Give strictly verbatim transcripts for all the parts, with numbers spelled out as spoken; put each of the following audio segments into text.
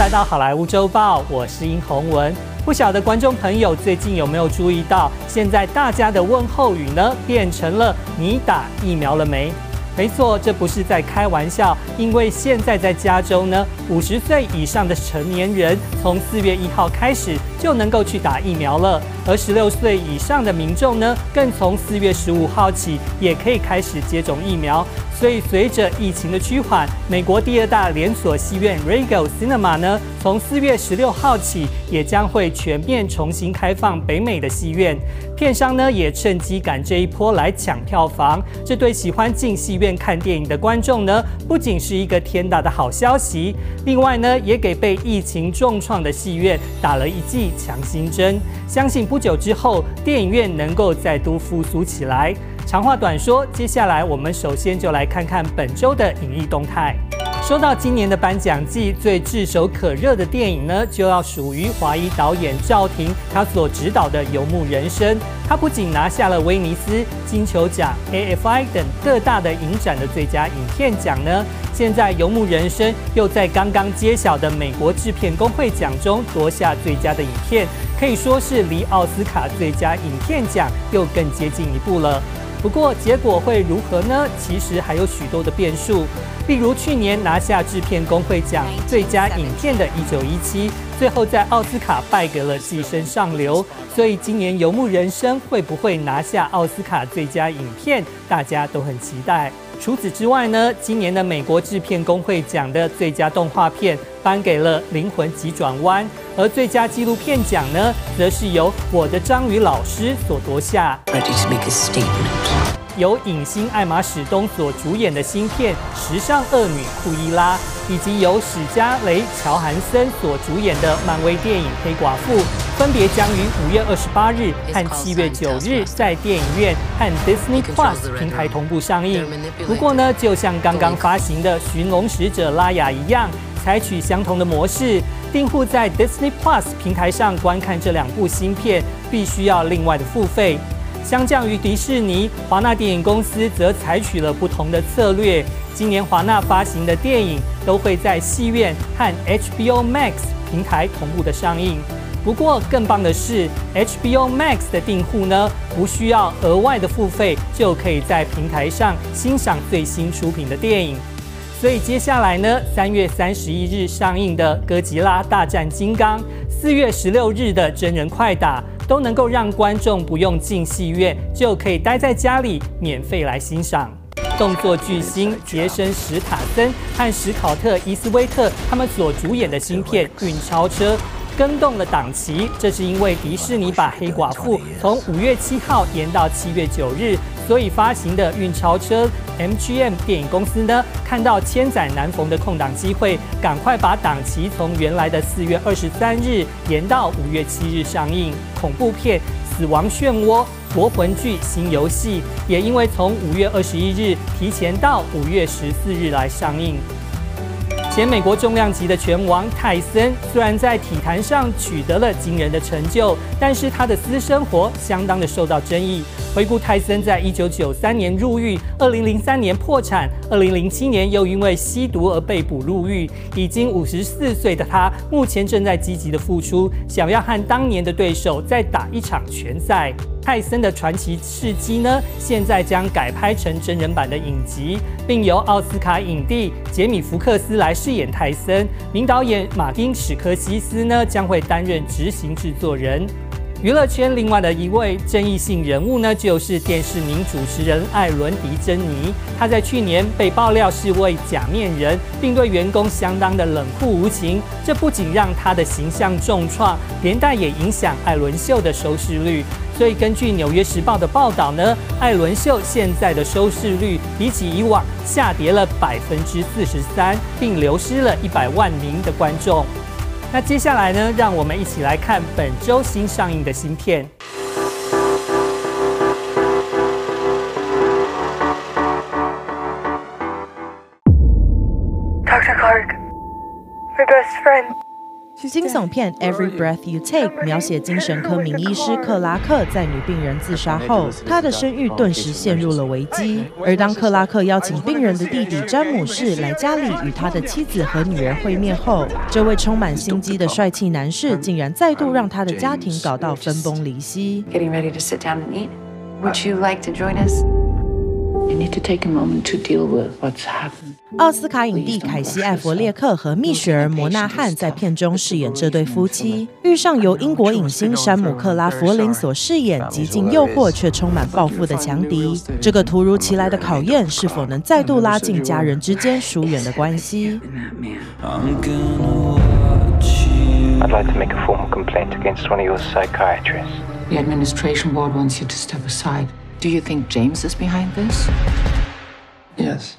到好莱坞周报，我是殷宏文。不晓得观众朋友最近有没有注意到，现在大家的问候语呢，变成了“你打疫苗了没”？没错，这不是在开玩笑，因为现在在加州呢，五十岁以上的成年人从四月一号开始就能够去打疫苗了，而十六岁以上的民众呢，更从四月十五号起也可以开始接种疫苗。所以，随着疫情的趋缓，美国第二大连锁戏院 Regal Cinema 呢，从四月十六号起也将会全面重新开放北美的戏院。片商呢也趁机赶这一波来抢票房，这对喜欢进戏院看电影的观众呢，不仅是一个天大的好消息，另外呢，也给被疫情重创的戏院打了一剂强心针。相信不久之后，电影院能够再度复苏起来。长话短说，接下来我们首先就来看看本周的影艺动态。说到今年的颁奖季，最炙手可热的电影呢，就要属于华裔导演赵婷他所执导的《游牧人生》。他不仅拿下了威尼斯、金球奖、A F I 等各大的影展的最佳影片奖呢，现在《游牧人生》又在刚刚揭晓的美国制片工会奖中夺下最佳的影片，可以说是离奥斯卡最佳影片奖又更接近一步了。不过结果会如何呢？其实还有许多的变数，例如去年拿下制片工会奖最佳影片的《一九一七》，最后在奥斯卡败给了《寄生上流》，所以今年《游牧人生》会不会拿下奥斯卡最佳影片，大家都很期待。除此之外呢，今年的美国制片工会奖的最佳动画片颁给了《灵魂急转弯》，而最佳纪录片奖呢，则是由我的章鱼老师所夺下。由影星艾玛史东所主演的新片《时尚恶女库伊拉》，以及由史嘉蕾·乔韩森所主演的漫威电影《黑寡妇》，分别将于五月二十八日和七月九日在电影院和 Disney Plus 平台同步上映。不过呢，就像刚刚发行的《寻龙使者拉雅》一样，采取相同的模式，订户在 Disney Plus 平台上观看这两部新片，必须要另外的付费。相较于迪士尼，华纳电影公司则采取了不同的策略。今年华纳发行的电影都会在戏院和 H B O Max 平台同步的上映。不过更棒的是 ，H B O Max 的订户呢，不需要额外的付费，就可以在平台上欣赏最新出品的电影。所以接下来呢，三月三十一日上映的《哥吉拉大战金刚》，四月十六日的真人快打，都能够让观众不用进戏院，就可以待在家里免费来欣赏。动作巨星杰森·史塔森和史考特·伊斯威特他们所主演的新片《运钞车》更动了档期，这是因为迪士尼把黑寡妇从五月七号延到七月九日，所以发行的运钞车 M G M 电影公司呢，看到千载难逢的空档机会，赶快把档期从原来的四月二十三日延到五月七日上映。恐怖片《死亡漩涡》、夺魂剧《新游戏》也因为从五月二十一日提前到五月十四日来上映。前美国重量级的拳王泰森，虽然在体坛上取得了惊人的成就，但是他的私生活相当的受到争议。回顾泰森在一九九三年入狱，二零零三年破产，二零零七年又因为吸毒而被捕入狱。已经五十四岁的他，目前正在积极的复出，想要和当年的对手再打一场拳赛。泰森的传奇事迹呢，现在将改拍成真人版的影集，并由奥斯卡影帝杰米·福克斯来饰演泰森，名导演马丁·史科西斯呢将会担任执行制作人。娱乐圈另外的一位争议性人物呢，就是电视名主持人艾伦·迪珍妮。他在去年被爆料是位假面人，并对员工相当的冷酷无情。这不仅让他的形象重创，连带也影响艾伦秀的收视率。所以根据《纽约时报》的报道呢，艾伦秀现在的收视率比起以往下跌了百分之四十三，并流失了一百万名的观众。那接下来呢，让我们一起来看本周新上映的新片。 Doctor Clark, my best friend. 惊悚片《Every Breath You Take》描写精神科名医师克拉克在女病人自杀后，他的声誉顿时陷入了危机。而当克拉克邀请病人的弟弟詹姆士来家里与他的妻子和女儿会面后，这位充满心机的帅气男士竟然再度让他的家庭搞到分崩离析。 Getting ready to sit down and eat. Would you like to join us? You need to take a moment to deal with what's happened. 奥斯卡影帝凯西·艾弗列克和蜜雪儿·摩纳汉在片中饰演这对夫妻，遇上由英国影星山姆·克拉弗林所饰演极尽诱惑却充满报复的强敌。这个突如其来的考验，是否能再度拉近家人之间疏远的关系？ I'd like to make a formal complaint against one of your psychiatrists. The administration board wants you to step aside. Do you think James is behind this? Yes.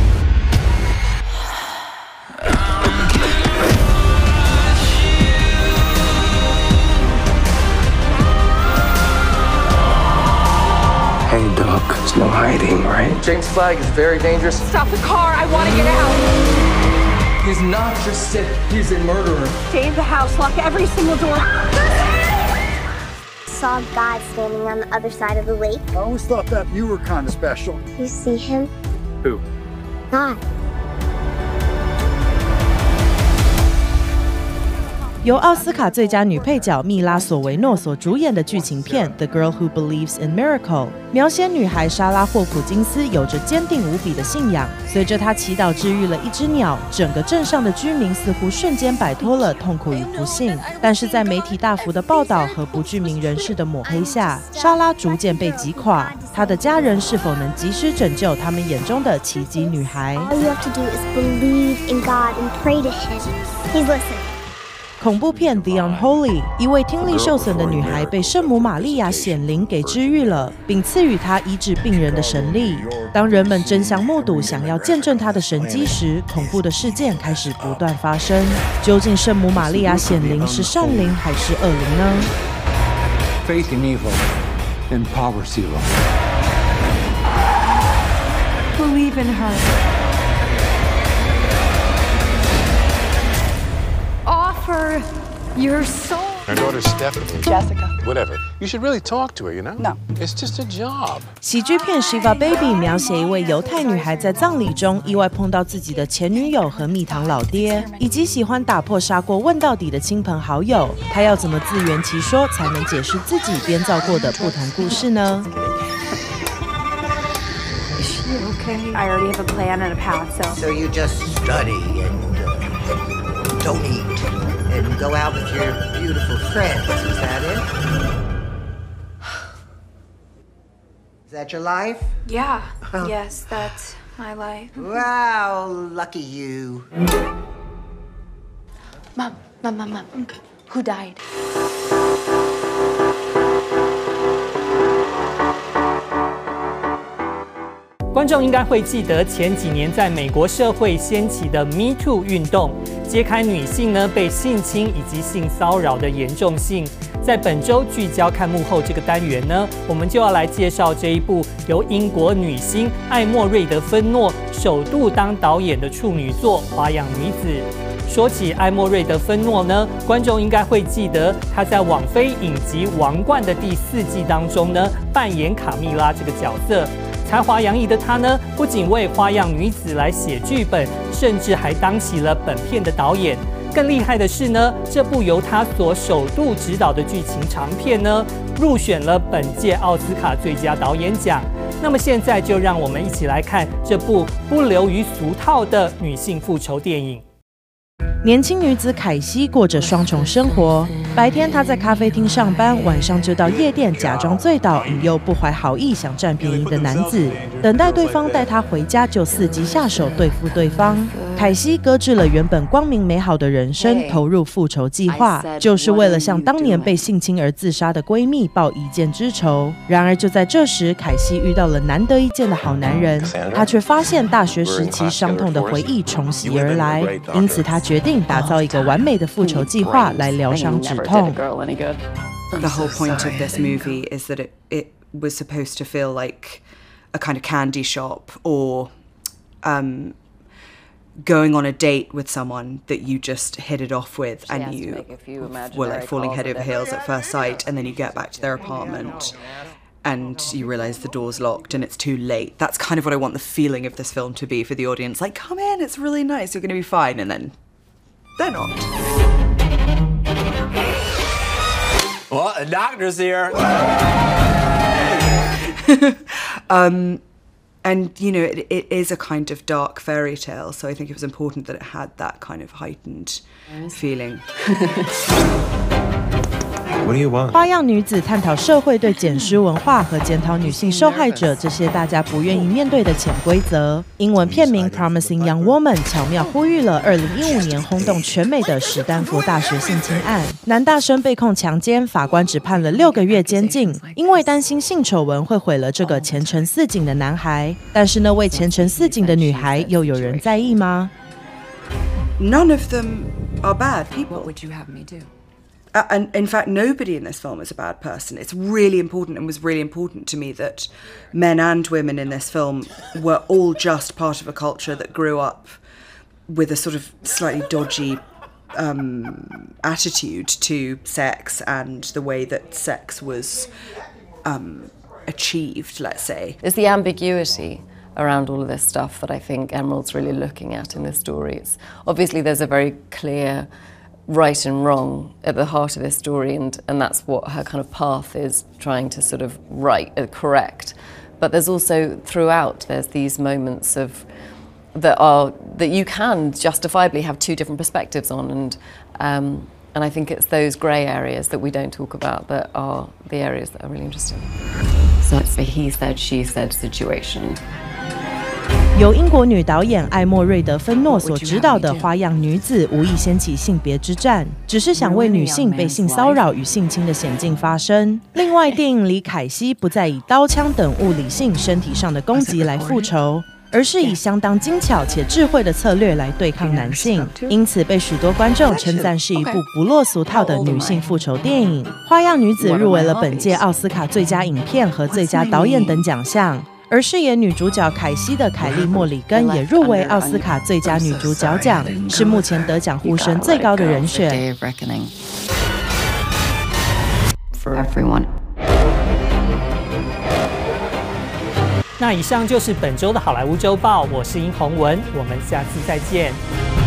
Hey, Doc. There's no hiding, right? James Flagg is very dangerous. Stop the car. I want to get out. He's not just sick. He's a murderer. Stay in the house. Lock every single door. Saw God standing on the other side of the lake. I always thought that you were kind of special. You see him? Who? God. 由奥斯卡最佳女配角蜜拉·索维诺所主演的剧情片《The Girl Who Believes in Miracle》，描写女孩莎拉·霍普金斯有着坚定无比的信仰。随着她祈祷治愈了一只鸟，整个镇上的居民似乎瞬间摆脱了痛苦与不幸。但是在媒体大幅的报道和不具名人士的抹黑下，莎拉逐渐被击垮。她的家人是否能及时拯救他们眼中的奇迹女孩 All you have to do is believe in God and pray to Him. He's listening. 恐怖片《The Unholy》，一位听力受损的女孩被圣母玛利亚显灵给治愈了，并赐予她医治病人的神力。当人们争相目睹，想要见证她的神迹时，恐怖的事件开始不断发生。究竟圣母玛利亚显灵是善灵还是恶灵呢 Faith in evil empowers evil. Believe in her. Offer your soul. Our daughter's Stephanie. Jessica. Whatever. You should really talk to her, you know? No. It's just a job. 喜剧片《Shiva Baby》描写一位犹太女孩在葬礼中意外碰到自己的前女友和蜜糖老爹，以及喜欢打破砂锅问到底的亲朋好友。她要怎么自圆其说，才能解释自己编造过的不同故事呢？ Is she okay? I already have a plan and a path, so. So you just study and uh, don't eat and go out with your beautiful friends. Is that it? Is that your life? Yeah. Yes, that's my life. Wow, lucky you. Mom, mom, mom, mom. Who died? 观众应该会记得前几年在美国社会掀起的 Me Too 运动，揭开女性呢被性侵以及性骚扰的严重性。在本周聚焦看幕后这个单元呢，我们就要来介绍这一部由英国女星艾莫瑞德·芬诺首度当导演的处女作《花样女子》。说起艾莫瑞德·芬诺呢，观众应该会记得她在网飞影集《王冠》的第四季当中呢，扮演卡蜜拉这个角色。才华洋溢的她呢，不仅为《花样女子》来写剧本，甚至还当起了本片的导演。更厉害的是呢，这部由她所首度执导的剧情长片呢，入选了本届奥斯卡最佳导演奖。那么现在就让我们一起来看这部不流于俗套的女性复仇电影。 年轻女子凯西过着双重生活，白天她在咖啡厅上班，晚上就到夜店假装醉倒，引诱不怀好意想占便宜的男子，等待对方带她回家，就伺机下手对付对方。凯西搁置了原本光明美好的人生，投入复仇计划，就是为了向当年被性侵而自杀的闺蜜报一箭之仇。然而就在这时，凯西遇到了难得一见的好男人，她却发现大学时期伤痛的回忆重袭而来，因此她决定打造一个完美的复仇计划来疗伤止痛。 The whole point of this movie is that it, it was supposed to feel like a kind of candy shop or um, going on a date with someone that you just hit it off with and you were like falling head over heels at first sight, and then you get back to their apartment and you realise the door's locked and it's too late. That's kind of what I want the feeling of this film to be for the audience. Like, come in, it's really nice, you're going to be fine. And then they're not. Well, the doctor's here. um, and, you know, it, it is a kind of dark fairy tale, so I think it was important that it had that kind of heightened feeling. What do you want? 花样女子探讨社会对捡尸文化和检讨女性受害者这些大家不愿意面对的潜规则。英文片名《Promising Young Woman》巧妙呼吁了二零一五年轰动全美的史丹佛大学性侵案。男大生被控强奸，法官只判了六个月监禁，因为担心性丑闻会毁了这个前程似锦的男孩。但是那位前程似锦的女孩，又有人在意吗 ？None of them are bad people. What would you have me do? Uh, and in fact, nobody in this film is a bad person. It's really important and was really important to me that men and women in this film were all just part of a culture that grew up with a sort of slightly dodgy um, attitude to sex and the way that sex was um, achieved, let's say. It's the ambiguity around all of this stuff that I think Emerald's really looking at in this story. It's, obviously, there's a very clear right and wrong at the heart of this story, and, and that's what her kind of path is trying to sort of right, uh, correct. But there's also, throughout, there's these moments of that are that you can justifiably have two different perspectives on, and um, and I think it's those grey areas that we don't talk about that are the areas that are really interesting. So it's a he said, she said situation. 由英国女导演艾莫瑞德·芬诺所执导的《花样女子》无意掀起性别之战，只是想为女性被性骚扰与性侵的险境发声。另外，电影里凯西不再以刀枪等物理性、身体上的攻击来复仇，而是以相当精巧且智慧的策略来对抗男性，因此被许多观众称赞是一部不落俗套的女性复仇电影。《花样女子》入围了本届奥斯卡最佳影片和最佳导演等奖项。而饰演女主角凯西的凯莉·莫里根也入围奥斯卡最佳女主角奖，是目前得奖呼声最高的人选。 那以上就是本周的好莱坞周报，我是殷宏文，我们下次再见。